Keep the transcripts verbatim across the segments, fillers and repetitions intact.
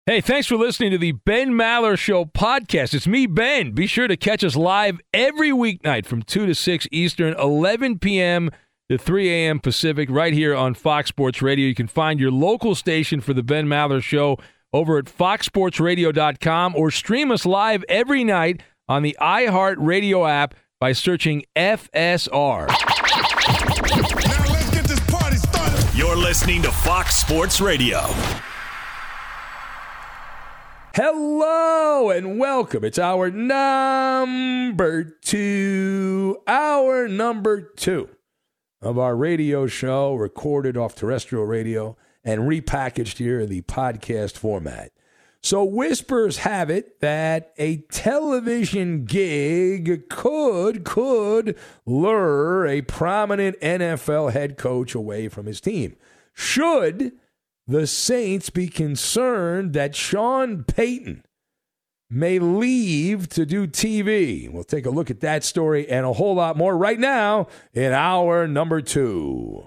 Hey, thanks for listening to the Ben Maller Show podcast. It's me, Ben. Be sure to catch us live every weeknight from two to six Eastern, eleven p.m. to three a.m. Pacific, right here on Fox Sports Radio. You can find your local station for the Ben Maller Show over at fox sports radio dot com or stream us live every night on the iHeartRadio app by searching F S R. Now let's get this party started. You're listening to Fox Sports Radio. Hello and welcome. It's our number two, our number two of our radio show, recorded off terrestrial radio and repackaged here in the podcast format. So whispers have it that a television gig could, could lure a prominent N F L head coach away from his team. Should the Saints be concerned that Sean Payton may leave to do T V? We'll take a look at that story and a whole lot more right now in our number two.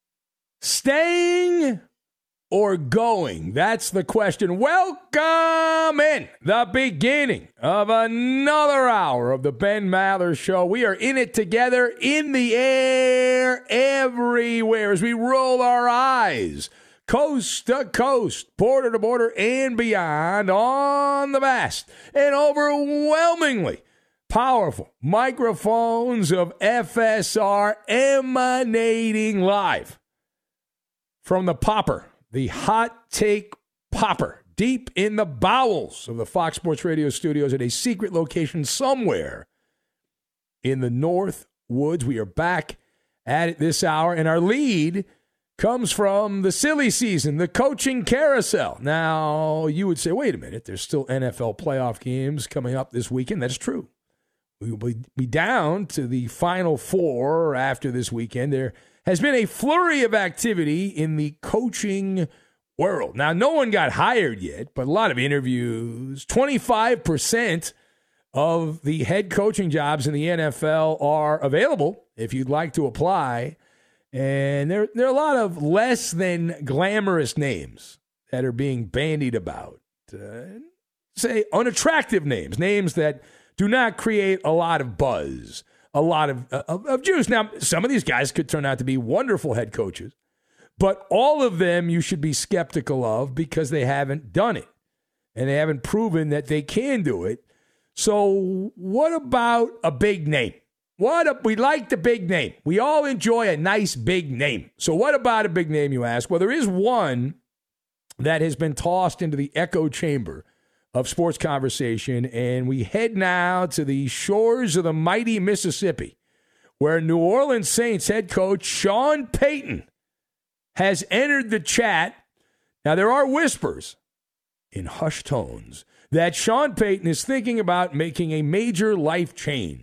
Staying or going? That's the question. Welcome in the beginning of another hour of the Ben Maller Show. We are in it together, in the air, everywhere as we roll our eyes coast to coast, border to border, and beyond on the vast and overwhelmingly powerful microphones of F S R, emanating live from the popper, the hot take popper, deep in the bowels of the Fox Sports Radio studios at a secret location somewhere in the North Woods. We are back at it this hour, and our lead comes from the silly season, the coaching carousel. Now, you would say, wait a minute, there's still N F L playoff games coming up this weekend. That's true. We will be down to the Final Four after this weekend. There has been a flurry of activity in the coaching world. Now, no one got hired yet, but a lot of interviews. twenty-five percent of the head coaching jobs in the N F L are available if you'd like to apply. And there, there are a lot of less than glamorous names that are being bandied about. Uh, say unattractive names, names that do not create a lot of buzz, a lot of, of, of juice. Now, some of these guys could turn out to be wonderful head coaches, but all of them you should be skeptical of because they haven't done it and they haven't proven that they can do it. So what about a big name? What a, we like the big name. We all enjoy a nice big name. So what about a big name, you ask? Well, there is one that has been tossed into the echo chamber of sports conversation, and we head now to the shores of the mighty Mississippi, where New Orleans Saints head coach Sean Payton has entered the chat. Now, there are whispers in hushed tones that Sean Payton is thinking about making a major life change.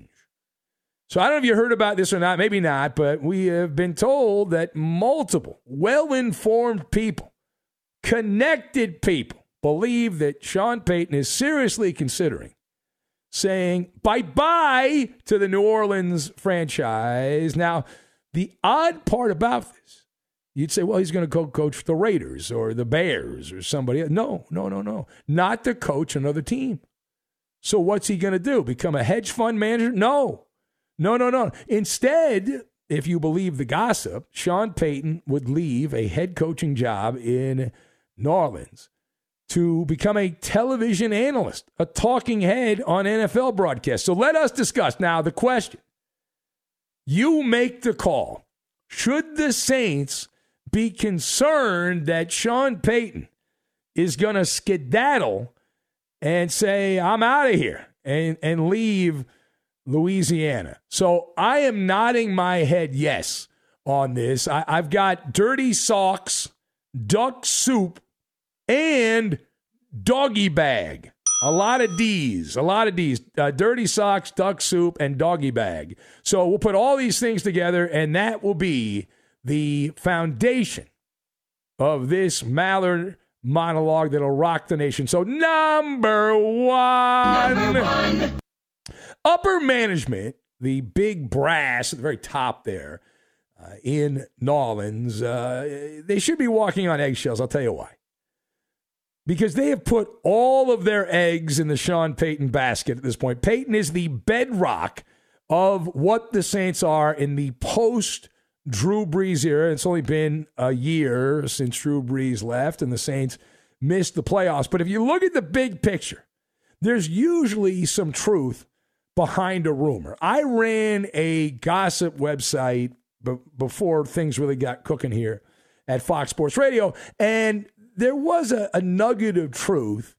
So I don't know if you heard about this or not, maybe not, but we have been told that multiple well-informed people, connected people, believe that Sean Payton is seriously considering saying bye-bye to the New Orleans franchise. Now, the odd part about this, you'd say, well, he's going to go coach the Raiders or the Bears or somebody else. No, no, no, no. Not to coach another team. So what's he going to do? Become a hedge fund manager? No. No, no, no. Instead, if you believe the gossip, Sean Payton would leave a head coaching job in New Orleans to become a television analyst, a talking head on N F L broadcasts. So let us discuss now the question. You make the call. Should the Saints be concerned that Sean Payton is going to skedaddle and say, I'm out of here, and, and leave Louisiana? So I am nodding my head yes on this. I, I've got dirty socks, duck soup, and doggy bag. A lot of D's, a lot of D's. Uh, dirty socks, duck soup, and doggy bag. So we'll put all these things together, and that will be the foundation of this Maller monologue that'll rock the nation. So number one. Number one. Upper management, the big brass at the very top there uh, in New Orleans, uh, they should be walking on eggshells. I'll tell you why. because they have put all of their eggs in the Sean Payton basket at this point. Payton is the bedrock of what the Saints are in the post-Drew Brees era. It's only been a year since Drew Brees left and the Saints missed the playoffs. But if you look at the big picture, there's usually some truth behind a rumor. I ran a gossip website b- before things really got cooking here at Fox Sports Radio, and there was a, a nugget of truth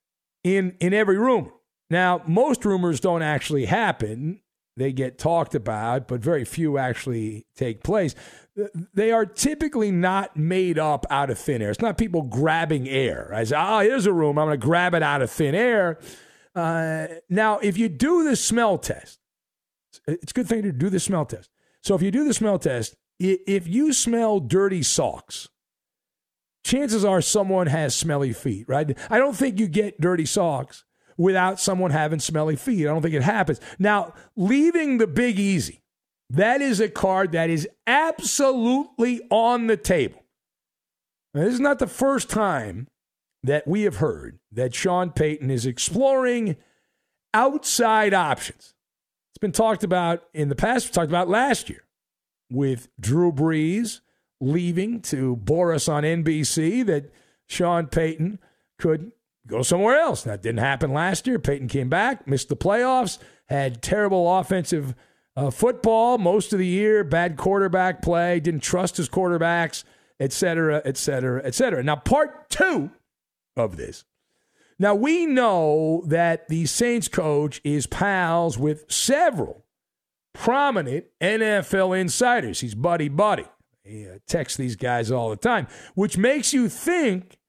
in, in every rumor. Now, most rumors don't actually happen. They get talked about, but very few actually take place. They are typically not made up out of thin air. It's not people grabbing air. I say, oh, here's a rumor. I'm going to grab it out of thin air. Uh, now, if you do the smell test, it's a good thing to do the smell test. So if you do the smell test, if you smell dirty socks, chances are someone has smelly feet, right? I don't think you get dirty socks without someone having smelly feet. I don't think it happens. Now, leaving the Big Easy, that is a card that is absolutely on the table. Now, this is not the first time that we have heard that Sean Payton is exploring outside options. It's been talked about in the past. We talked about last year with Drew Brees leaving to Boris on N B C, that Sean Payton could go somewhere else. That didn't happen last year. Payton came back, missed the playoffs, had terrible offensive uh, football most of the year, bad quarterback play, didn't trust his quarterbacks, et cetera, et cetera, et cetera. Now, part two of this. Now, we know that the Saints coach is pals with several prominent N F L insiders. He's buddy-buddy. He uh, texts these guys all the time, which makes you think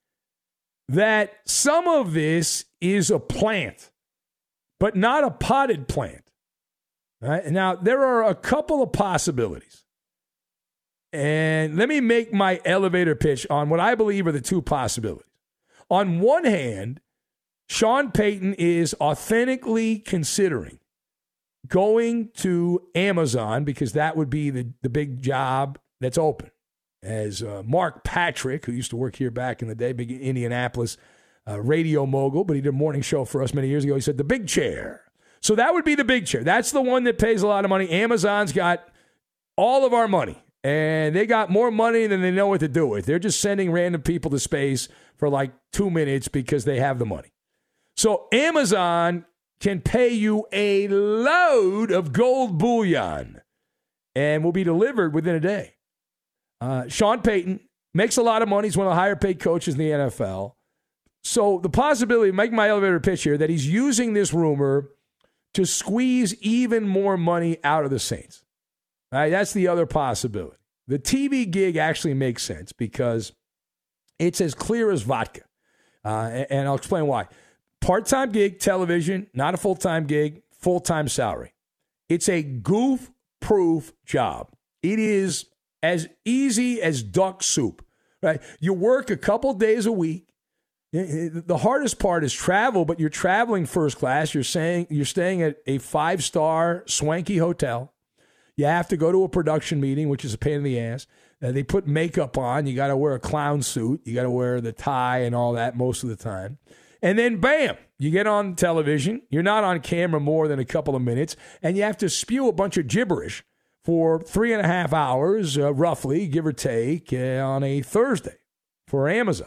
that some of this is a plant, but not a potted plant. Right? Now, there are a couple of possibilities. And let me make my elevator pitch on what I believe are the two possibilities. On one hand, Sean Payton is authentically considering going to Amazon, because that would be the, the big job that's open. As uh, Mark Patrick, who used to work here back in the day, big Indianapolis uh, radio mogul, but he did a morning show for us many years ago. He said, the big chair. So that would be the big chair. That's the one that pays a lot of money. Amazon's got all of our money, and they got more money than they know what to do with. They're just sending random people to space for like two minutes because they have the money. So Amazon can pay you a load of gold bullion and will be delivered within a day. Uh, Sean Payton makes a lot of money. He's one of the higher paid coaches in the N F L. So the possibility, make my elevator pitch here, that he's using this rumor to squeeze even more money out of the Saints. All right, that's the other possibility. The T V gig actually makes sense because it's as clear as vodka. Uh, and I'll explain why. Part-time gig, television, not a full-time gig, full-time salary. It's a goof-proof job. It is as easy as duck soup, right? You work a couple days a week. The hardest part is travel, but you're traveling first class. You're saying you're staying at a five-star swanky hotel. You have to go to a production meeting, which is a pain in the ass. Uh, they put makeup on. You got to wear a clown suit. You got to wear the tie and all that most of the time. And then, bam, you get on television. You're not on camera more than a couple of minutes, and you have to spew a bunch of gibberish for three and a half hours, uh, roughly, give or take, uh, on a Thursday for Amazon.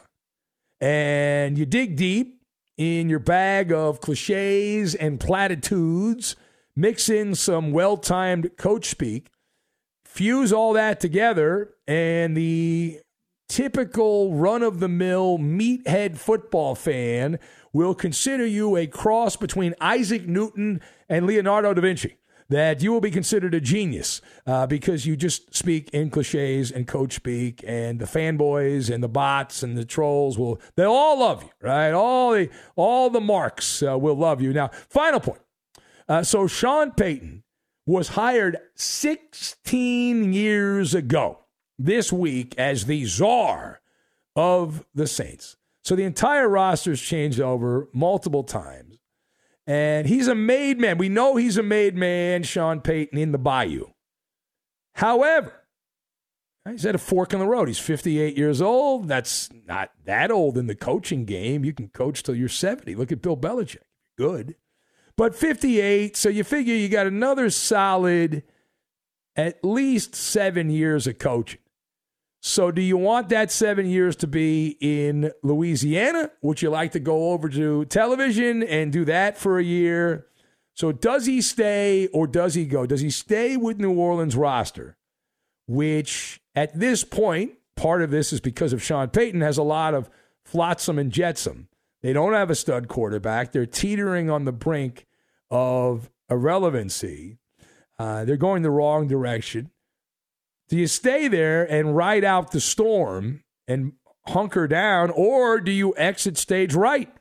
And you dig deep in your bag of cliches and platitudes, mix in some well-timed coach speak, fuse all that together, and the typical run-of-the-mill meathead football fan will consider you a cross between Isaac Newton and Leonardo da Vinci, that you will be considered a genius uh, because you just speak in cliches and coach speak, and the fanboys and the bots and the trolls will, they'll all love you, right? All the, all the marks uh, will love you. Now, final point. Uh, so Sean Payton was hired sixteen years ago this week as the czar of the Saints. So the entire roster's changed over multiple times. And he's a made man. We know he's a made man, Sean Payton, in the bayou. However, He's at a fork in the road. He's fifty-eight years old. That's not that old in the coaching game. You can coach till you're seventy. Look at Bill Belichick. Good. But fifty-eight, so you figure you got another solid at least seven years of coaching. So do you want that seven years to be in Louisiana? Would you like to go over to television and do that for a year? So does he stay or does he go? Does he stay with New Orleans roster, which at this point, part of this is because of Sean Payton, has a lot of flotsam and jetsam. They don't have a stud quarterback. They're teetering on the brink of irrelevancy. Uh, they're going the wrong direction. Do you stay there and ride out the storm and hunker down, or do you exit stage right?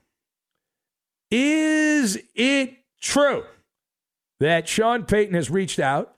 Is it true that Sean Payton has reached out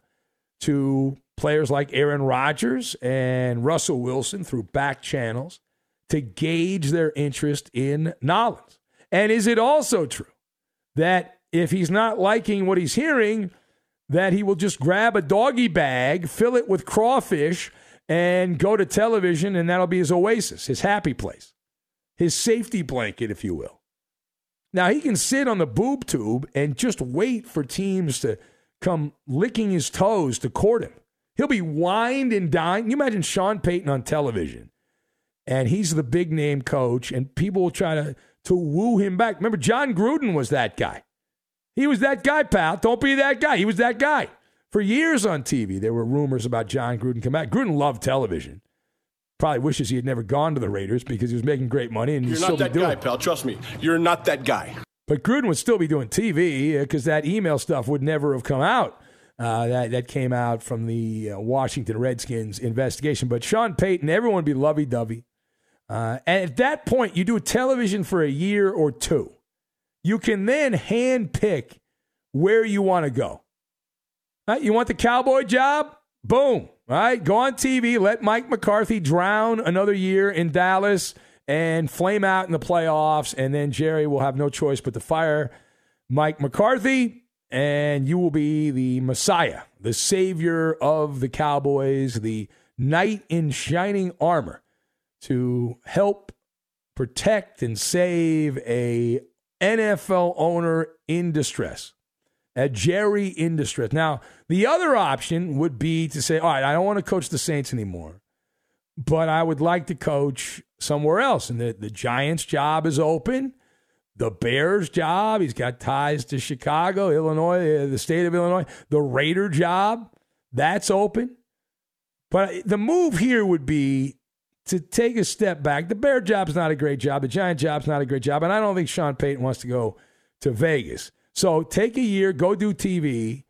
to players like Aaron Rodgers and Russell Wilson through back channels to gauge their interest in Nollins? And is it also true that if he's not liking what he's hearing, that he will just grab a doggy bag, fill it with crawfish, and go to television, and that'll be his oasis, his happy place, his safety blanket, if you will? Now, he can sit on the boob tube and just wait for teams to come licking his toes to court him. He'll be wined and dined. You imagine Sean Payton on television, and he's the big-name coach, and people will try to, to woo him back. Remember, John Gruden was that guy. He was that guy, pal. Don't be that guy. He was that guy. For years on T V, there were rumors about John Gruden coming back. Gruden loved television. Probably wishes he had never gone to the Raiders because he was making great money. And You're he'd not still that be doing guy, it. pal. Trust me. You're not that guy. But Gruden would still be doing T V because that email stuff would never have come out. Uh, that, that came out from the uh, Washington Redskins investigation. But Sean Payton, everyone would be lovey-dovey. Uh, and at that point, you do television for a year or two. You can then handpick where you want to go. Right? You want the Cowboy job? Boom. All right, go on T V. Let Mike McCarthy drown another year in Dallas and flame out in the playoffs, and then Jerry will have no choice but to fire Mike McCarthy, and you will be the Messiah, the savior of the Cowboys, the knight in shining armor to help protect and save a N F L owner in distress. A Jerry in distress. Now, the other option would be to say, all right, I don't want to coach the Saints anymore, but I would like to coach somewhere else. And the, the Giants' job is open. The Bears' job, he's got ties to Chicago, Illinois, the state of Illinois. The Raider job, that's open. But the move here would be to take a step back. The Bear job's not a great job. The Giant job's not a great job. And I don't think Sean Payton wants to go to Vegas. So take a year, go do T V,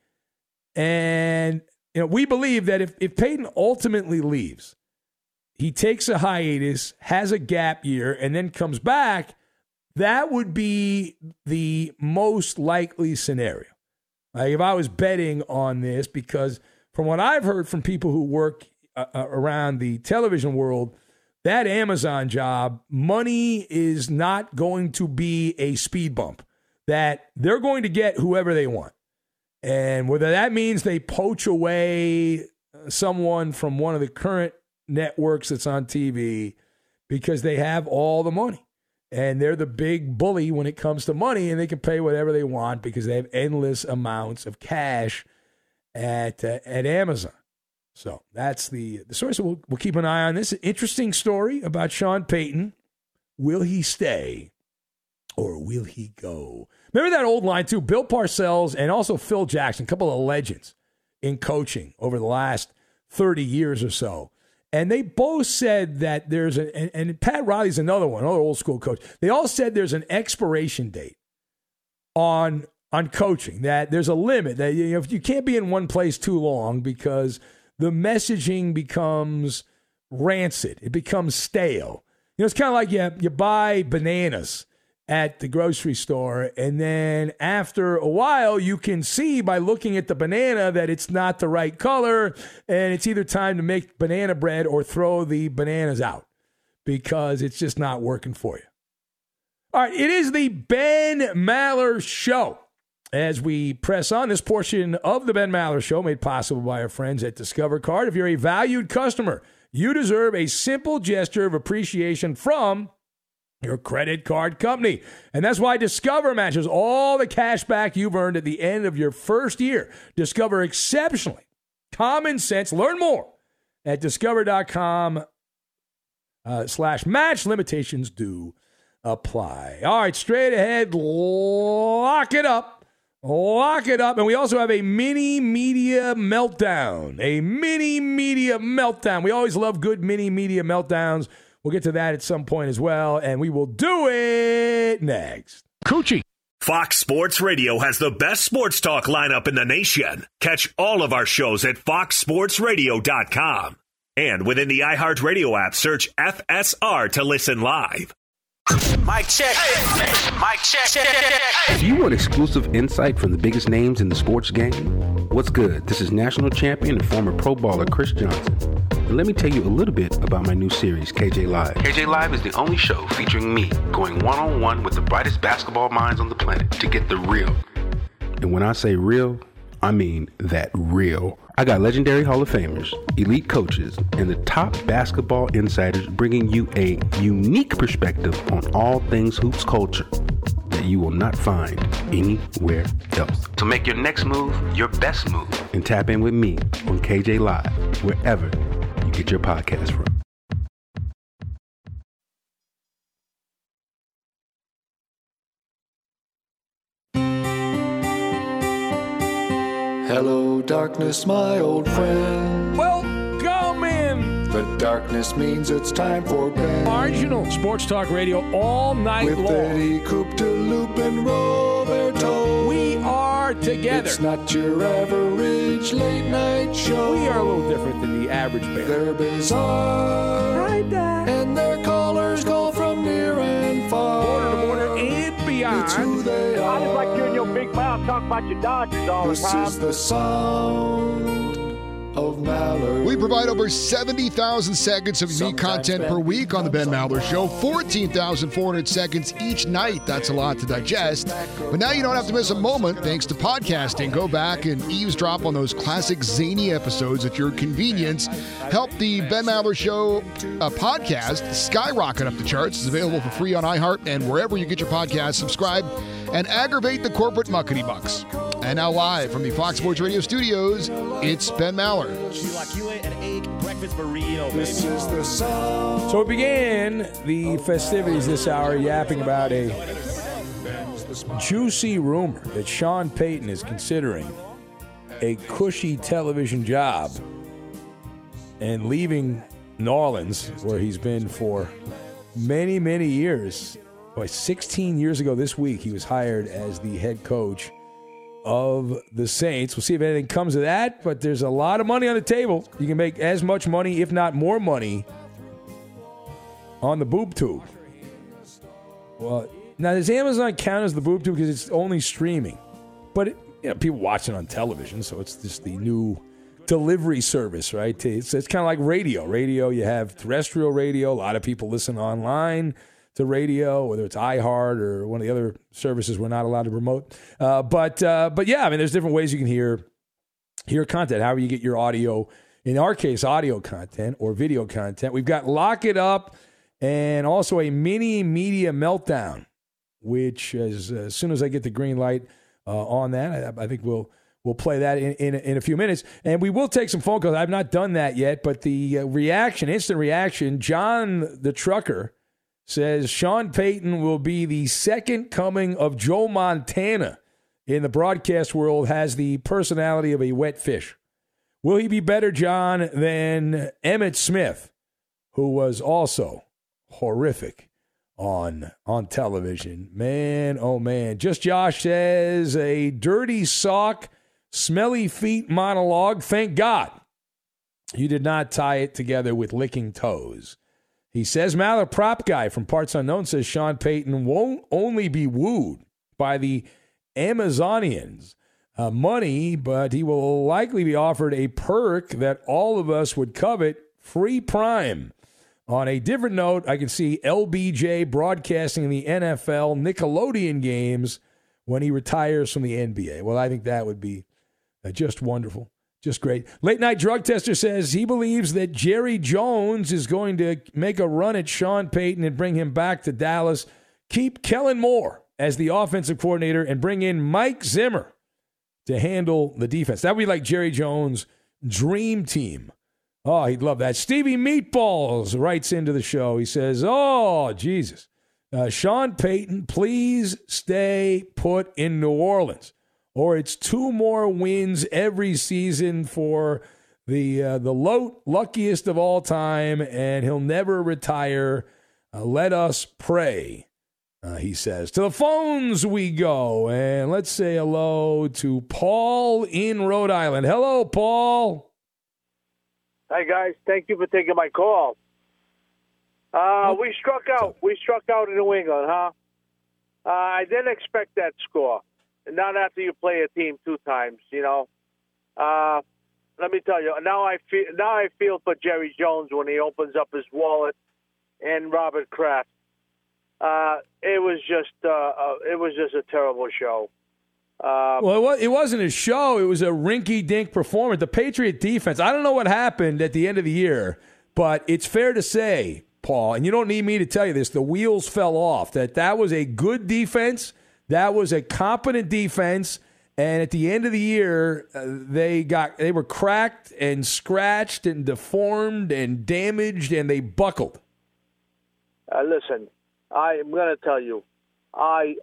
and you know we believe that if, if Payton ultimately leaves, he takes a hiatus, has a gap year, and then comes back, that would be the most likely scenario. Like if I was betting on this, because from what I've heard from people who work uh, around the television world, that Amazon job, money is not going to be a speed bump. That they're going to get whoever they want. And whether that means they poach away someone from one of the current networks that's on T V because they have all the money. And they're the big bully when it comes to money, and they can pay whatever they want because they have endless amounts of cash at uh, at Amazon. So that's the, the story. So we'll, we'll keep an eye on this. Interesting story about Sean Payton. Will he stay? Or will he go? Remember that old line, too? Bill Parcells and also Phil Jackson, a couple of legends in coaching over the last thirty years or so. And they both said that there's an, and, and Pat Riley's another one, another old school coach. They all said there's an expiration date on, on coaching, that there's a limit, that you know, you can't be in one place too long because the messaging becomes rancid. It becomes stale. You know, it's kind of like you, you buy bananas at the grocery store, and then after a while you can see by looking at the banana that it's not the right color, and it's either time to make banana bread or throw the bananas out because it's just not working for you. All right, it is the Ben Maller Show. As we press on this portion of the Ben Maller Show, made possible by our friends at Discover Card. If you're a valued customer, You deserve a simple gesture of appreciation from your credit card company. And that's why Discover matches all the cash back you've earned at the end of your first year. Discover exceptionally common sense. Learn more at discover.com uh, slash match. Limitations do apply. All right, straight ahead, lock it up. Lock it up. And we also have a mini media meltdown. A mini media meltdown. We always love good mini media meltdowns. We'll get to that at some point as well, and we will do it next. Coochie. Fox Sports Radio has the best sports talk lineup in the nation. Catch all of our shows at fox sports radio dot com. And within the iHeartRadio app, search F S R to listen live. Mic check. Mic check. Do you want exclusive insight from the biggest names in the sports game? What's good? This is national champion and former pro baller Chris Johnson. And let me tell you a little bit about my new series, K J Live. K J Live is the only show featuring me going one-on-one with the brightest basketball minds on the planet to get the real. And when I say real, I mean that real. I got legendary Hall of Famers, elite coaches, and the top basketball insiders bringing you a unique perspective on all things hoops culture that you will not find anywhere else. So make your next move your best move and tap in with me on K J Live, wherever you get your podcast from. Hello, darkness, my old friend. Welcome in. The darkness means it's time for bed. Marginal Sports Talk Radio all night With long. Eddie Coop, Loop, and Roberto. We are together. It's not your average late night show. We are a little different than the average band. They're bizarre. Right there. And their callers call from near and far. Border to border and beyond. It's who they are. I just like hearing your big mouth talk about your Dodgers all This the time. is the sound of Maller. We provide over seventy thousand seconds of unique content per week on The Ben Maller Show. fourteen thousand four hundred seconds each night. That's a lot to digest. But now you don't have to miss a moment thanks to podcasting. Go back and eavesdrop on those classic zany episodes at your convenience. Help the Ben Maller Show uh, podcast skyrocket up the charts. It's available for free on iHeart and wherever you get your podcasts. Subscribe and aggravate the corporate muckety bucks. And now live from the Fox Sports Radio studios, it's Ben Maller. This is the sound. So we began the festivities this hour yapping about a juicy rumor that Sean Payton is considering a cushy television job and leaving New Orleans, where he's been for many, many years. Boy, sixteen years ago this week, he was hired as the head coach of the Saints. We'll see if anything comes of that, but there's a lot of money on the table. You can make as much money, if not more money, on the boob tube. Well, now does Amazon count as the boob tube because it's only streaming? But it, you know, people watch it on television, so it's just the new delivery service, right? It's, it's kind of like radio. Radio, you have terrestrial radio. A lot of people listen online to radio, whether it's iHeart or one of the other services we're not allowed to promote. Uh, but uh, but yeah, I mean, there's different ways you can hear hear content. However you get your audio, in our case, audio content or video content. We've got Lock It Up and also a mini media meltdown, which as, as soon as I get the green light uh, on that, I, I think we'll we'll play that in, in, in a few minutes. And we will take some phone calls. I've not done that yet, but the uh, reaction, instant reaction, John the Trucker says Sean Payton will be the second coming of Joe Montana in the broadcast world, has the personality of a wet fish. Will he be better, John, than Emmitt Smith, who was also horrific on, on television? Man, oh man. Just Josh says a dirty sock, smelly feet monologue. Thank God you did not tie it together with licking toes. He says, Maller Prop Guy from Parts Unknown says Sean Payton won't only be wooed by the Amazonians uh, money, but he will likely be offered a perk that all of us would covet, free prime. On a different note, I can see L B J broadcasting the N F L Nickelodeon games when he retires from the N B A. Well, I think that would be uh, just wonderful. Just great. Late Night Drug Tester says he believes that Jerry Jones is going to make a run at Sean Payton and bring him back to Dallas. Keep Kellen Moore as the offensive coordinator and bring in Mike Zimmer to handle the defense. That would be like Jerry Jones' dream team. Oh, he'd love that. Stevie Meatballs writes into the show. He says, oh, Jesus. Uh, Sean Payton, please stay put in New Orleans, or it's two more wins every season for the uh, the low, luckiest of all time, and he'll never retire. Uh, let us pray, uh, he says. To the phones we go, and let's say hello to Paul in Rhode Island. Hello, Paul. Hi, guys. Thank you for taking my call. Uh, we struck out. We struck out in New England, huh? Uh, I didn't expect that score. Not after you play a team two times, you know. Uh, let me tell you. Now I feel. Now I feel for Jerry Jones when he opens up his wallet and Robert Kraft. Uh, it was just. Uh, uh, it was just a terrible show. Uh, well, it, was, it wasn't a show. It was a rinky-dink performance. The Patriot defense, I don't know what happened at the end of the year, but it's fair to say, Paul, and you don't need me to tell you this, the wheels fell off, that that was a good defense, that was a competent defense, and at the end of the year, uh, they got they were cracked and scratched and deformed and damaged, and they buckled. Uh, listen, I'm going to tell you, I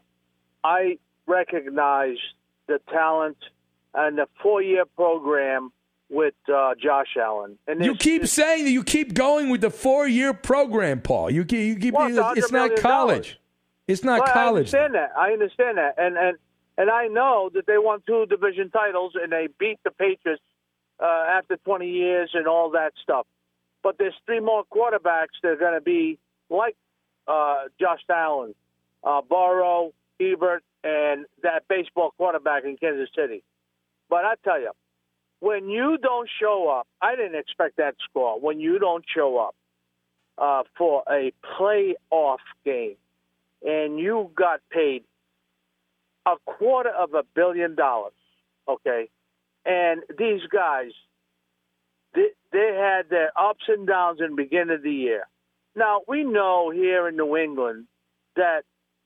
I recognize the talent and the four-year program with uh, Josh Allen. And you keep saying that you keep going with the four-year program, Paul. You keep, you keep well, it's, it's not college. It's not well, college. I understand that. I understand that. And and and I know that they won two division titles and they beat the Patriots uh, after twenty years and all that stuff. But there's three more quarterbacks that are going to be like uh, Josh Allen, uh, Burrow, Hebert, and that baseball quarterback in Kansas City. But I tell you, when you don't show up, I didn't expect that score. When you don't show up uh, for a playoff game and you got paid a quarter of a billion dollars, okay, and these guys, they, they had their ups and downs in the beginning of the year. Now, we know here in New England that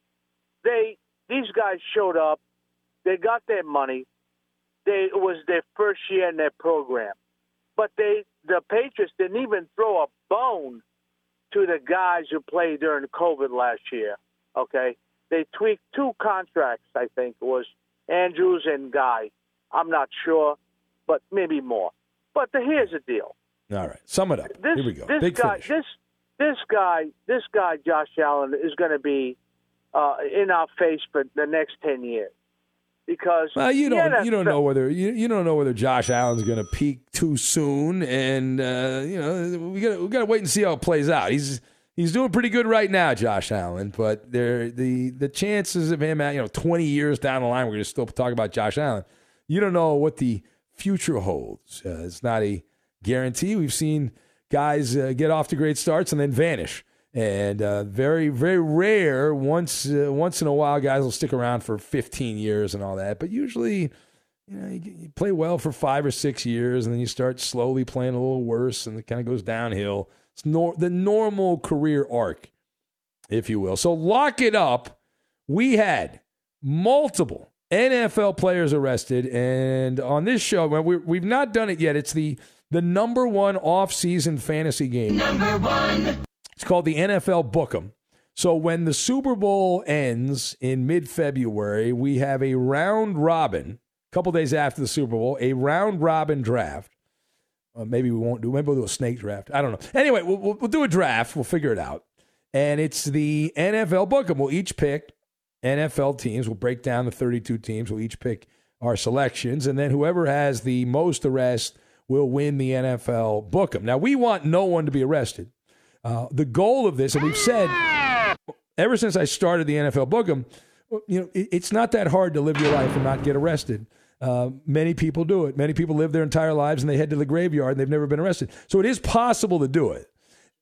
they these guys showed up, they got their money, They, it was their first year in their program. But they, the Patriots didn't even throw a bone to the guys who played during COVID last year, okay? They tweaked two contracts, I think. It was Andrews and Guy. I'm not sure, but maybe more. But the, here's the deal. All right, sum it up. This, Here we go. This Big guy, finish. this this guy, this guy, Josh Allen, is going to be uh, in our face for the next ten years. Because well, you don't N F L, you don't know whether you, you don't know whether Josh Allen's going to peak too soon, and uh, you know we got we got to wait and see how it plays out. He's he's doing pretty good right now, Josh Allen, but there the the chances of him at you know twenty years down the line, we're going to still talk about Josh Allen. You don't know what the future holds. Uh, it's not a guarantee. We've seen guys uh, get off to great starts and then vanish. And uh, very, very rare. Once, uh, once in a while, guys will stick around for fifteen years and all that. But usually, you know, you, you play well for five or six years, and then you start slowly playing a little worse, and it kind of goes downhill. It's nor- the normal career arc, if you will. So lock it up. We had multiple N F L players arrested, and on this show, we, we've not done it yet. It's the the number one off-season fantasy game. Number one. It's called the N F L Book'em. So when the Super Bowl ends in mid-February, we have a round robin, a couple days after the Super Bowl, a round robin draft. Uh, maybe we won't do, maybe we'll do a snake draft. I don't know. Anyway, we'll, we'll, we'll do a draft. We'll figure it out. And it's the N F L Book'em. We'll each pick N F L teams. We'll break down the thirty-two teams. We'll each pick our selections. And then whoever has the most arrests will win the N F L Book'em. Now, we want no one to be arrested. Uh, the goal of this, and we've said ever since I started the N F L Book'em, you know, it, it's not that hard to live your life and not get arrested. Uh, many people do it. Many people live their entire lives and they head to the graveyard and they've never been arrested. So it is possible to do it.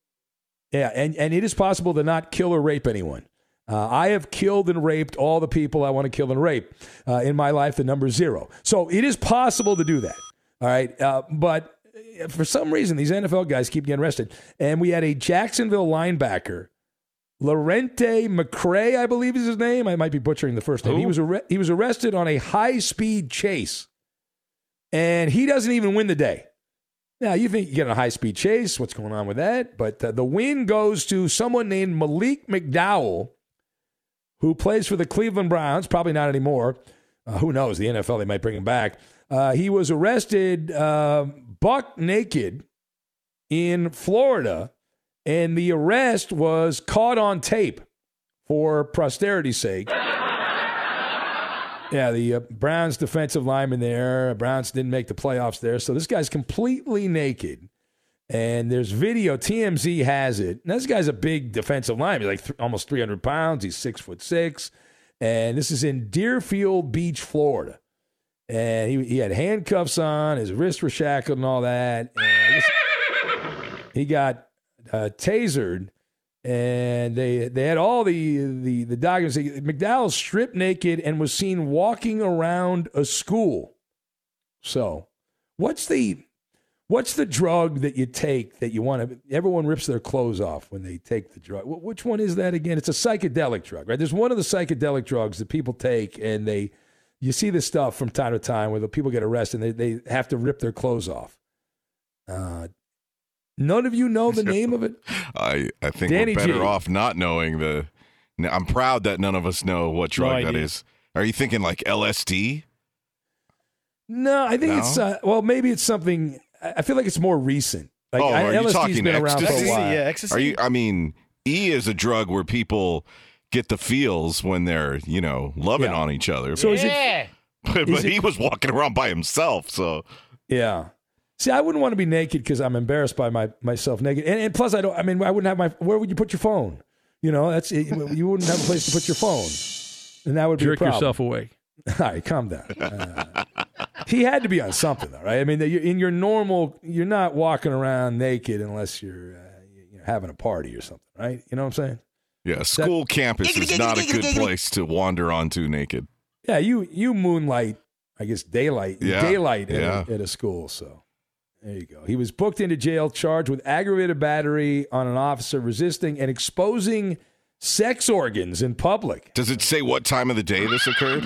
Yeah, and, and it is possible to not kill or rape anyone. Uh, I have killed and raped all the people I want to kill and rape. Uh, in my life, the number is zero. So it is possible to do that. All right. Uh, but for some reason, these N F L guys keep getting arrested. And we had a Jacksonville linebacker, Lorente McCray, I believe is his name. I might be butchering the first name. He was, ar- he was arrested on a high-speed chase. And he doesn't even win the day. Now, you think you get a high-speed chase. What's going on with that? But uh, the win goes to someone named Malik McDowell, who plays for the Cleveland Browns. Probably not anymore. Uh, who knows? The N F L, they might bring him back. Uh, he was arrested uh, buck naked in Florida, and the arrest was caught on tape for posterity's sake. Yeah, the uh, Browns defensive lineman there. Browns didn't make the playoffs there. So this guy's completely naked. And there's video. T M Z has it. Now, this guy's a big defensive lineman. He's like th- almost three hundred pounds. He's six foot six. And this is in Deerfield Beach, Florida. And he, he had handcuffs on. His wrists were shackled and all that. And this, he got uh, tasered. And they they had all the the the documents. McDowell stripped naked and was seen walking around a school. So, what's the what's the drug that you take that you want to? Everyone rips their clothes off when they take the drug. Which one is that again? It's a psychedelic drug, right? There's one of the psychedelic drugs that people take, and they you see this stuff from time to time where the people get arrested and they they have to rip their clothes off. Uh, None of you know the name of it? I, I think Danny we're better G. off not knowing the. I'm proud that none of us know what drug No that is. Are you thinking like L S D? No, I think No? it's, uh, well, maybe it's something, I feel like it's more recent. Like, oh, I, are you L S D's talking been around ecstasy? for a while. Yeah, ecstasy. Are you? I mean, E is a drug where people get the feels when they're, you know, loving Yeah. on each other. So is it, but is but it- he was walking around by himself, so. yeah. See, I wouldn't want to be naked because I'm embarrassed by my myself naked. And, and plus, I don't, I mean, I wouldn't have my, where would you put your phone? You know, that's it. You wouldn't have a place to put your phone. And that would be a Jerk problem. yourself away. All right, calm down. Uh, he had to be on something, though, right? I mean, you're, in your normal, you're not walking around naked unless you're, uh, you're having a party or something, right? You know what I'm saying? Yeah, school campus is not a good place to wander onto naked. Yeah, you you moonlight, I guess daylight, Yeah, daylight at, yeah. a, at a school. So there you go. He was booked into jail, charged with aggravated battery on an officer resisting and exposing sex organs in public. Does it say what time of the day this occurred?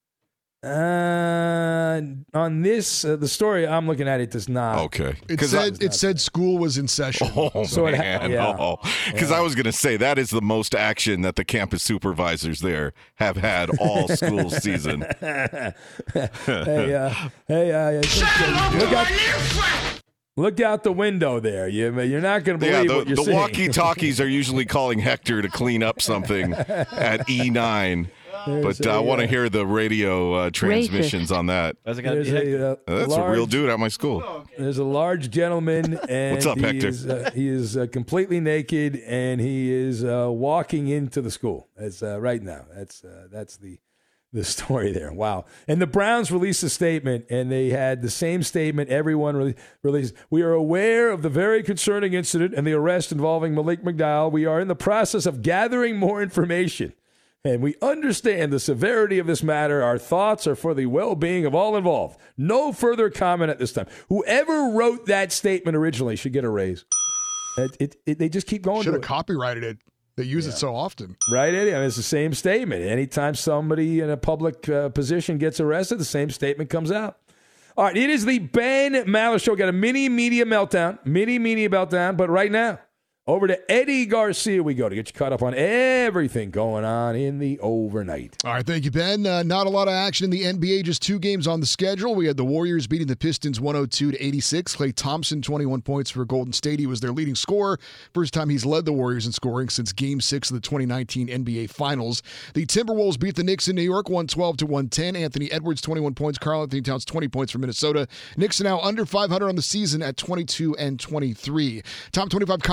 Uh, on this, uh, the story I'm looking at, it does not. Okay. It 'Cause said I- it said school was in session. Oh, So it ha- man. yeah. Oh, because I was going to say that is the most action that the campus supervisors there have had all school season. hey, uh, hey, uh, I think, uh, look out, look out the window there. You, you're not going to Yeah, believe the, what you're the seeing. walkie-talkies are usually calling Hector to clean up something at E nine. There's But uh, I a, want to uh, hear the radio uh, transmissions on that. That's gotta There's be Hector. a, uh, That's large, a real dude at my school. There's a large gentleman, and What's up, he Hector? is, uh, he is uh, completely naked, and he is uh, walking into the school. That's uh, right now. That's uh, that's the the story there. Wow. And the Browns released a statement, and they had the same statement everyone re- released. We are aware of the very concerning incident and the arrest involving Malik McDowell. We are in the process of gathering more information, and we understand the severity of this matter. Our thoughts are for the well-being of all involved. No further comment at this time. Whoever wrote that statement originally should get a raise. It, it, it, they just keep going Should to have it. copyrighted it. They use it so often. Right, Eddie? I mean, it's the same statement. Anytime somebody in a public uh, position gets arrested, the same statement comes out. All right, it is the Ben Maller Show. Got a mini media meltdown, mini media meltdown. But right now, over to Eddie Garcia we go to get you caught up on everything going on in the overnight. All right, thank you, Ben. Uh, not a lot of action in the N B A, just two games on the schedule. We had the Warriors beating the Pistons one oh two to eighty-six. Klay Thompson, twenty-one points for Golden State. He was their leading scorer. First time he's led the Warriors in scoring since Game six of the twenty nineteen N B A Finals. The Timberwolves beat the Knicks in New York one twelve to one ten. Anthony Edwards, twenty-one points. Karl Anthony Towns, twenty points for Minnesota. Knicks are now under five hundred on the season at twenty-two and twenty-three. Top twenty-five college basketball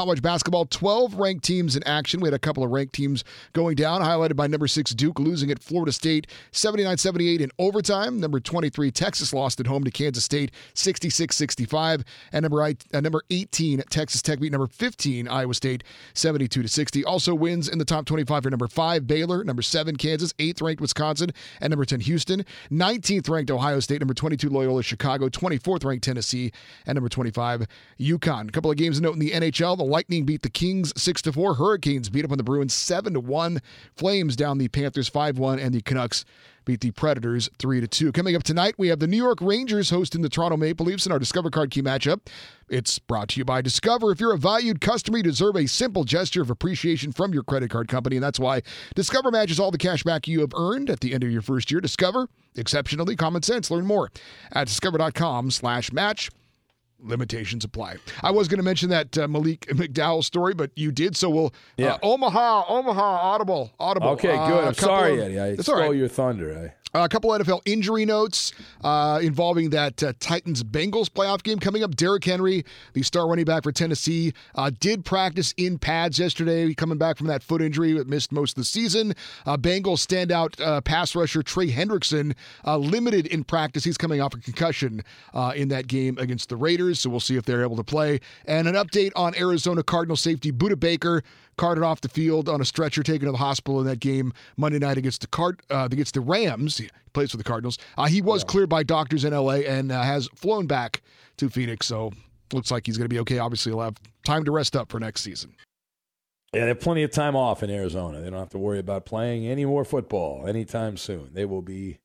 basketball, twelve ranked teams in action. We had a couple of ranked teams going down, highlighted by number six Duke losing at Florida State seventy-nine seventy-eight in overtime. Number twenty-three Texas lost at home to Kansas State sixty-six sixty-five. And number, uh, number eighteen Texas Tech beat number fifteen Iowa State seventy-two to sixty. Also wins in the top twenty-five for number five Baylor, number seven Kansas, eighth ranked Wisconsin, and number ten Houston. nineteenth ranked Ohio State, number twenty-two Loyola Chicago, twenty-fourth ranked Tennessee, and number twenty-five UConn. A couple of games to note in the N H L. The Lightning beat the Kings six to four. Hurricanes beat up on the Bruins seven to one. Flames down the Panthers five one, and the Canucks beat the Predators three to two. Coming up tonight, we have the New York Rangers hosting the Toronto Maple Leafs in our Discover Card Key matchup. It's brought to you by Discover. If you're a valued customer, you deserve a simple gesture of appreciation from your credit card company, and that's why Discover matches all the cash back you have earned at the end of your first year. Discover, exceptionally common sense. Learn more at discover.com slash match. Limitations apply. I was going to mention that uh, Malik McDowell story, but you did, so we'll... Yeah. Uh, Omaha, Omaha, Audible, Audible. Okay, good. Uh, I'm sorry, of, Eddie. I it's stole all right. your thunder. I... Uh, a couple N F L injury notes uh, involving that uh, Titans-Bengals playoff game coming up. Derrick Henry, the star running back for Tennessee, uh, did practice in pads yesterday, coming back from that foot injury that missed most of the season. Uh, Bengals standout uh, pass rusher Trey Hendrickson, uh, limited in practice. He's coming off a concussion uh, in that game against the Raiders, so we'll see if they're able to play. And an update on Arizona Cardinal safety Budda Baker, carted off the field on a stretcher, taken to the hospital in that game Monday night against the Card uh, against the Rams. He plays for the Cardinals. Uh, he was yeah. cleared by doctors in L A and uh, has flown back to Phoenix, so looks like he's going to be okay. Obviously, he'll have time to rest up for next season. Yeah, they have plenty of time off in Arizona. They don't have to worry about playing any more football anytime soon. They will be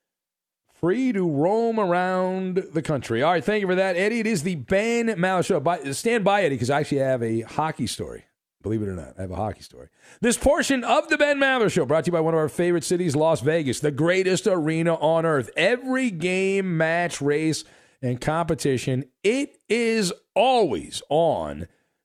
free to roam around the country. All right, thank you for that, Eddie. It is the Ben Maller Show. By, stand by, Eddie, because I actually have a hockey story. Believe it or not, I have a hockey story. This portion of the Ben Maller Show brought to you by one of our favorite cities, Las Vegas, the greatest arena on earth. Every game, match, race, and competition, it is always on.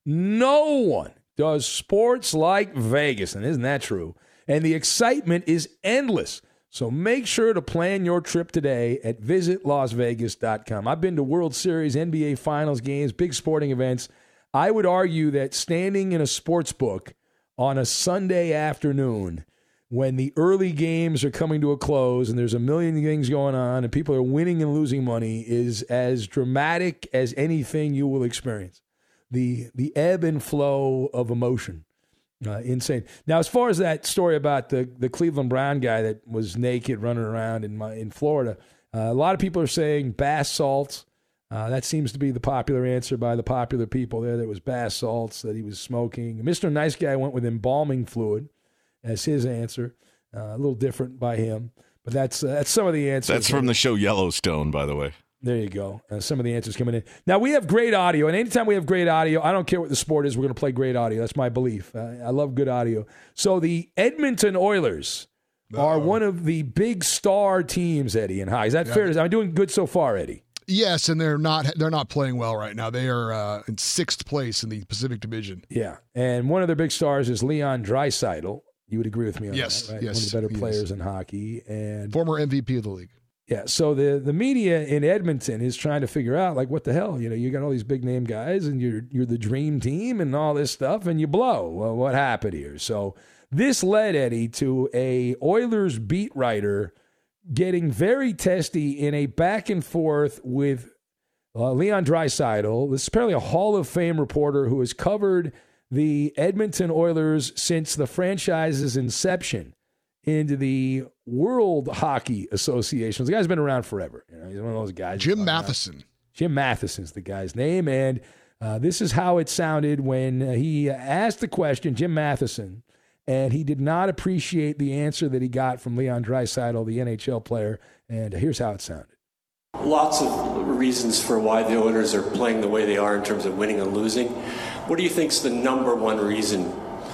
No one does sports like Vegas, and isn't that true? And the excitement is endless. So make sure to plan your trip today at visit las vegas dot com. I've been to World Series, N B A Finals games, big sporting events. I would argue that standing in a sports book on a Sunday afternoon when the early games are coming to a close and there's a million things going on and people are winning and losing money is as dramatic as anything you will experience. The the ebb and flow of emotion. Uh, insane. Now, as far as that story about the, the Cleveland Brown guy that was naked running around in my, in Florida, uh, a lot of people are saying bath salts. Uh, that seems to be the popular answer by the popular people there. That was bath salts that he was smoking. Mister Nice Guy went with embalming fluid as his answer. Uh, a little different by him, but that's uh, that's some of the answers. That's from the show Yellowstone, by the way. There you go. Uh, some of the answers coming in. Now, we have great audio, and anytime we have great audio, I don't care what the sport is, we're going to play great audio. That's my belief. Uh, I love good audio. So the Edmonton Oilers Uh-oh. are one of the big star teams, Eddie, and high. Is that yeah. fair? I'm doing good so far, Eddie. Yes, and they're not they're not playing well right now. They are uh, in sixth place in the Pacific Division. Yeah, and one of their big stars is Leon Draisaitl. You would agree with me on yes, that, right? Yes, one of the better players is. in hockey. And former M V P of the league. Yeah, so the, the media in Edmonton is trying to figure out, like, what the hell? You know, you got all these big-name guys, and you're you're the dream team and all this stuff, and you blow. Well, what happened here? So this led, Eddie, to a Oilers beat writer getting very testy in a back-and-forth with uh, Leon Draisaitl. This is apparently a Hall of Fame reporter who has covered the Edmonton Oilers since the franchise's inception into the World Hockey Association. The guy's been around forever. You know, he's one of those guys. Jim Matheson. Around. Jim Matheson's the guy's name, and uh, this is how it sounded when uh, he asked the question, Jim Matheson, and he did not appreciate the answer that he got from Leon Draisaitl, the N H L player, and here's how it sounded. Lots of reasons for why the Oilers are playing the way they are in terms of winning and losing. What do you think is the number one reason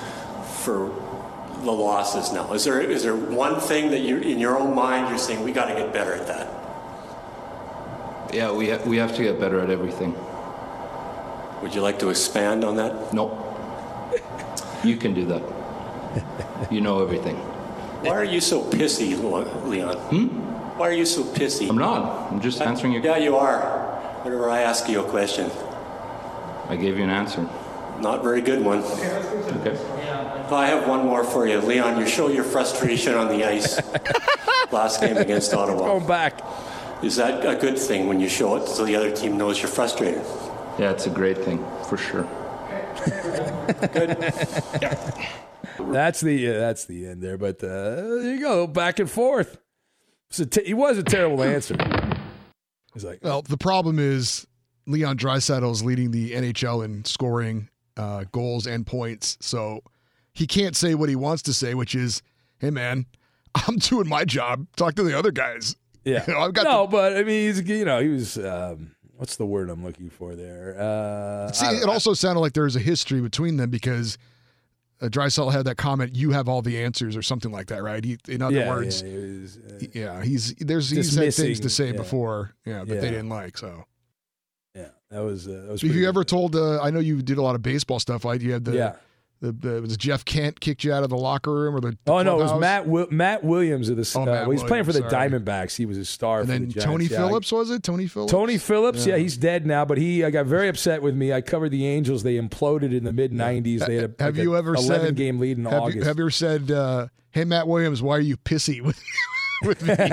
for the losses now? Is there is there one thing that you, in your own mind, you're saying we got to get better at that? Yeah, we ha- we have to get better at everything. Would you like to expand on that? No. You can do that. You know everything. Why are you so pissy, Leon? Hmm? Why are you so pissy? I'm not. I'm just answering your question. Yeah, you are. Whenever I ask you a question. I gave you an answer. not very good one. Okay. Well, I have one more for you. Leon, you show your frustration on the ice last game against Ottawa. Going back. Is that a good thing when you show it so the other team knows you're frustrated? Yeah, it's a great thing, for sure. Good. Yeah. That's the uh, that's the end there, but uh, there you go, back and forth. So t- he was a terrible answer. He's like, well, the problem is Leon Draisaitl is leading the N H L in scoring uh, goals and points, so he can't say what he wants to say, which is, "Hey, man, I'm doing my job. Talk to the other guys." Yeah, you know, I've got no, the- but I mean, he's you know he was um, what's the word I'm looking for there? Uh, See, it also sounded like there was a history between them because uh, Draisaitl had that comment, "You have all the answers," or something like that, right? He, in other yeah, words, yeah, he was, uh, yeah, he's there's he's had things to say yeah. before, yeah, that Yeah. they didn't like. So yeah, that was uh, that was. have pretty you good. ever told? Uh, I know you did a lot of baseball stuff. Like you had the Yeah. the, the was Jeff Kent kicked you out of the locker room or the, the Oh no, it was clubhouse? Matt Wi- Matt Williams of the. Oh, uh, Matt well, he's playing for the Williams, sorry. Diamondbacks. He was a star. And for then the Giants. Tony Yeah, Phillips was it? Tony Phillips. Tony Phillips, yeah. Yeah. he's dead now, but he uh, got very upset with me. I covered the Angels. They imploded in the mid nineties. They had a, Have like you a ever eleven said game lead in have August. You, have you ever said, uh, "Hey Matt Williams, why are you pissy with with me?"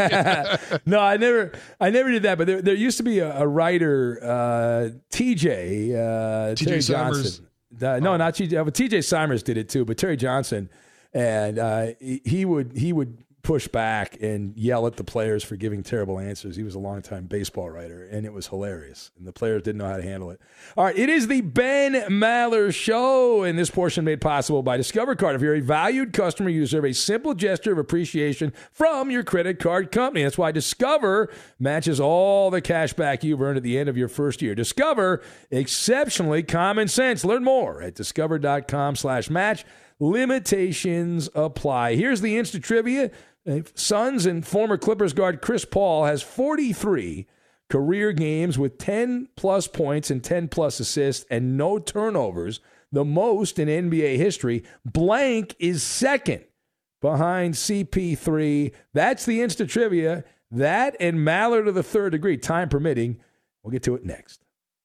No, I never, I never did that. But there, there used to be a, a writer, uh, T J, uh, T J Terry Simers. Johnson. Uh, no, not T J. Well, T J Simers did it too, but Terry Johnson, and uh, he, he would he would push back and yell at the players for giving terrible answers. He was a longtime baseball writer, and it was hilarious. And the players didn't know how to handle it. All right, it is the Ben Maller Show, and this portion made possible by Discover Card. If you're a valued customer, you deserve a simple gesture of appreciation from your credit card company. That's why Discover matches all the cash back you've earned at the end of your first year. Discover, exceptionally common sense. Learn more at discover.com slash match. Limitations apply. Here's the instant trivia. Suns and former Clippers guard Chris Paul has forty-three career games with ten-plus points and ten-plus assists and no turnovers, the most in N B A history. Blank is second behind C P three. That's the instant trivia. That and Maller to the third degree, time permitting. We'll get to it next.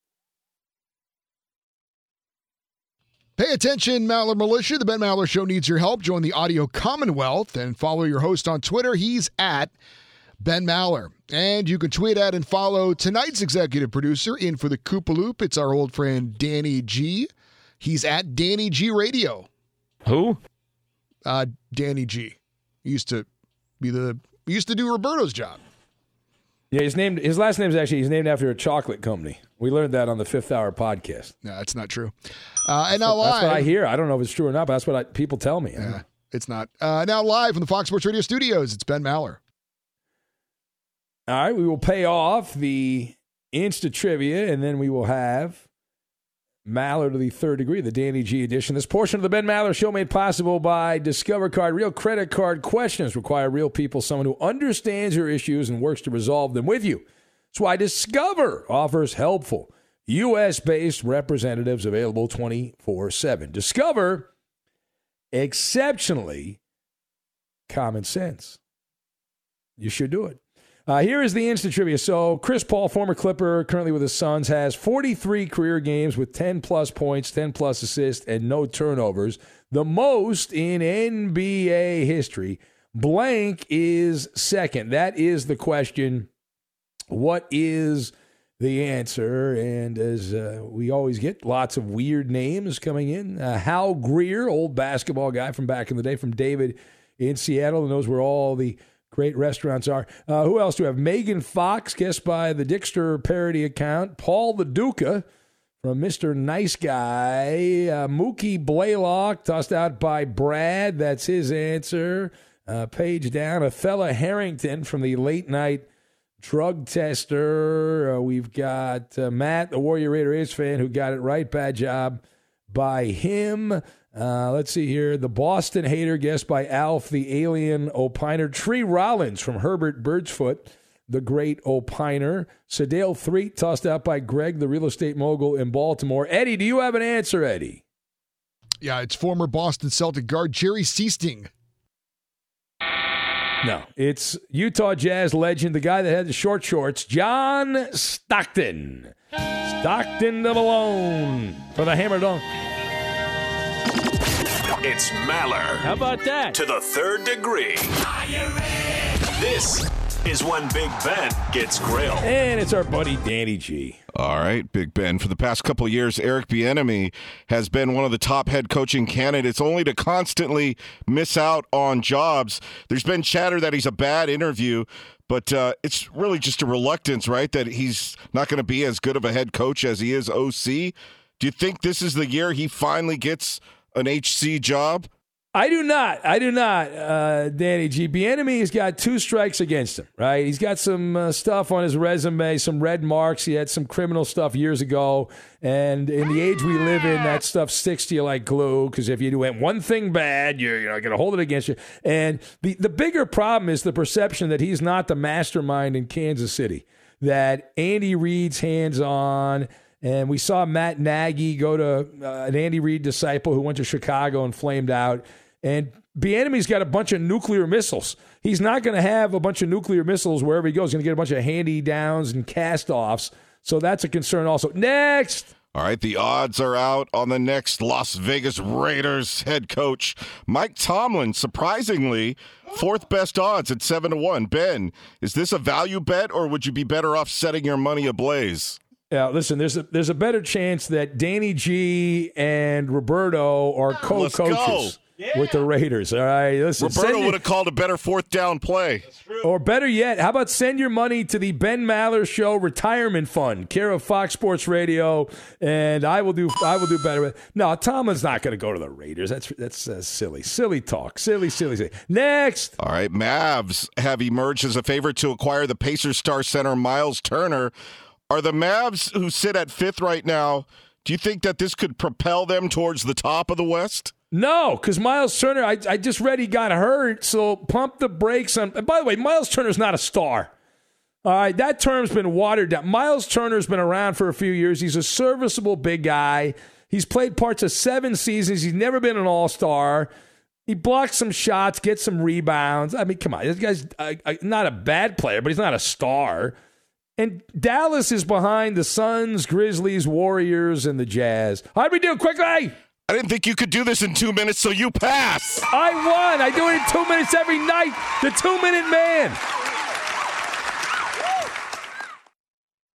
Pay attention, Maller Militia. The Ben Maller Show needs your help. Join the Audio Commonwealth and follow your host on Twitter. He's at Ben Maller. And you can tweet at and follow tonight's executive producer in for the Koopaloop. It's our old friend Danny G. He's at Danny G Radio. Who? Uh, Danny G. He used to be the he used to do Roberto's job. Yeah, his name. His last name is actually he's named after a chocolate company. We learned that on the Fifth Hour podcast. No, that's not true. Uh, and now That's live. what I hear. I don't know if it's true or not, but that's what I, people tell me. Yeah, it's not. Uh, now live from the Fox Sports Radio studios, it's Ben Maller. All right, we will pay off the Insta Trivia, and then we will have Maller to the third degree, the Danny G edition. This portion of the Ben Maller Show made possible by Discover Card. Real credit card questions require real people, someone who understands your issues and works to resolve them with you. That's why Discover offers helpful U S-based representatives available twenty-four seven. Discover, exceptionally common sense. You should do it. Uh, here is the instant trivia. So Chris Paul, former Clipper, currently with the Suns, has forty-three career games with ten-plus points, ten-plus assists, and no turnovers, the most in N B A history. Blank is second. That is the question. What is the answer? And as uh, we always get, lots of weird names coming in. Uh, Hal Greer, old basketball guy from back in the day, from David in Seattle, and knows where all the great restaurants are. Uh, who else do we have? Megan Fox, guest by the Dickster parody account. Paul the Duca from Mister Nice Guy. Uh, Mookie Blaylock, tossed out by Brad. That's his answer. Uh, page down, a fella Harrington from the late night drug tester. Uh, we've got uh, Matt, the Warrior Raider A's fan, who got it right. Bad job by him. Uh, let's see here. The Boston Hater, guest by Alf, the Alien Opiner. Tree Rollins from Herbert Birdsfoot, the great opiner. Sedale Threet, tossed out by Greg, the real estate mogul in Baltimore. Eddie, do you have an answer, Eddie? Yeah, it's former Boston Celtic guard Jerry Seasting. No, it's Utah Jazz legend, the guy that had the short shorts, John Stockton. Stockton to Malone for the hammer dunk. It's Maller. How about that? To the third degree. This is when Big Ben gets grilled. And it's our buddy Danny G. All right, Big Ben. For the past couple of years, Eric Bieniemy has been one of the top head coaching candidates, only to constantly miss out on jobs. There's been chatter that he's a bad interview, but uh, it's really just a reluctance, right, that he's not going to be as good of a head coach as he is O C. Do you think this is the year he finally gets an H C job? I do not. I do not, uh, Danny G. Bieniemy's got two strikes against him, right? He's got some uh, stuff on his resume, some red marks. He had some criminal stuff years ago. And in the age we live in, that stuff sticks to you like glue, because if you do one thing bad, you're, you're going to hold it against you. And the, the bigger problem is the perception that he's not the mastermind in Kansas City, that Andy Reid's hands-on. And we saw Matt Nagy go to uh, an Andy Reid disciple who went to Chicago and flamed out. And Bieniemy's got a bunch of nuclear missiles. He's not going to have a bunch of nuclear missiles wherever he goes. He's going to get a bunch of handy-downs and cast-offs. So that's a concern also. Next! All right, the odds are out on the next Las Vegas Raiders head coach. Mike Tomlin, surprisingly, fourth best odds at seven to one. Ben, is this a value bet, or would you be better off setting your money ablaze? Yeah, listen, there's a there's a better chance that Danny G and Roberto are co-coaches yeah. with the Raiders. All right, listen. Roberto would have called a better fourth down play. Or better yet, how about send your money to the Ben Maller Show Retirement Fund, care of Fox Sports Radio, and I will do I will do better. No, Tomlin's not going to go to the Raiders. That's that's uh, silly, silly talk, silly, silly, silly. Next. All right, Mavs have emerged as a favorite to acquire the Pacers star center Miles Turner. Are the Mavs, who sit at fifth right now, do you think that this could propel them towards the top of the West? No, because Miles Turner, I, I just read he got hurt, so pump the brakes on. And by the way, Miles Turner's not a star. All right, that term's been watered down. Miles Turner's been around for a few years. He's a serviceable big guy. He's played parts of seven seasons. He's never been an all-star. He blocks some shots, gets some rebounds. I mean, come on. This guy's uh, uh, not a bad player, but he's not a star. And Dallas is behind the Suns, Grizzlies, Warriors, and the Jazz. How'd we do? Quickly! I didn't think you could do this in two minutes, so you pass. I won. I do it in two minutes every night. The two-minute man.